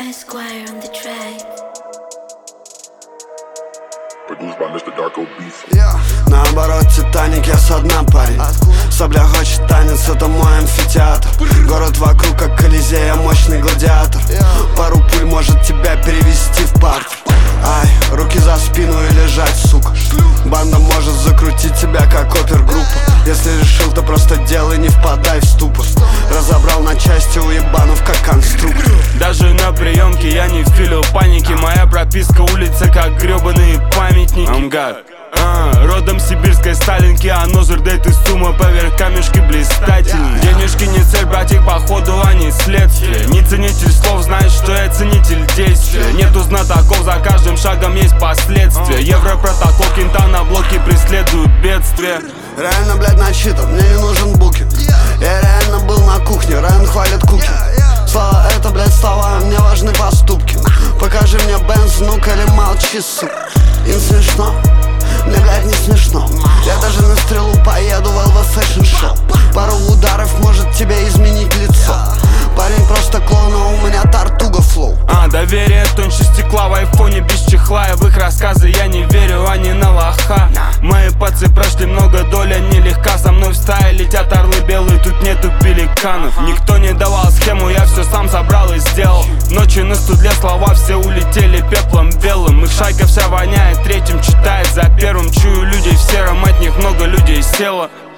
Esquire on the track. Produced by Mr. Darko Beats. Наоборот, Титаник, я со дна, парень. Сабля хочет танец, это мой амфитеатр. Город вокруг, как Колизей, я мощный гладиатор. Пару пуль может тебя перевести в парк. Ай, руки за спину и лежать, сука. Банда может закрутить тебя, как опергруппа. Если решил, то просто делай, не впадай в ступор. Разобрал на части уебанов, как конструктор. Даже на приемке я не филил паники. Моя прописка улица, как гребаные памятники. Амгад. Родом сибирской Сталинки, а нозер дейт и сумма поверх камешки блистательные. Денежки не цель, братик, походу они следствие. Не ценитель слов, знает, что я ценитель действия. Нету знатоков, за каждым шагом есть последствия. Европротокол, кента на блоке преследуют бедствия. Реально, блядь, начитан, мне не нужен букинг. Я реально был на кухне, Райан хвалит куки. Слова это, блядь, слова, мне важны поступки. Покажи мне Бенз, ну-ка, или молчи, сука. Им смешно, мне, блядь, не смешно. Я даже на стрелу поеду в ЛВ фэшн-шоу. Пару ударов может тебе изменить лицо. Парень просто клоун, а у меня тартуга флоу. Доверие тоньше стекла в айфоне без чехла. И в их рассказы я не верю, они на лоха. Мои пацы прошли много, доля нелегка. Со мной в стае летят орлы белые, тут нету пеликанов. Никто не давал схему, я все сам собрал и сделал. Ночью на студле слова все улетели пеплом белым. Их шайка вся воняет, третьим читает за первым. Чую людей в сером, от них много людей село.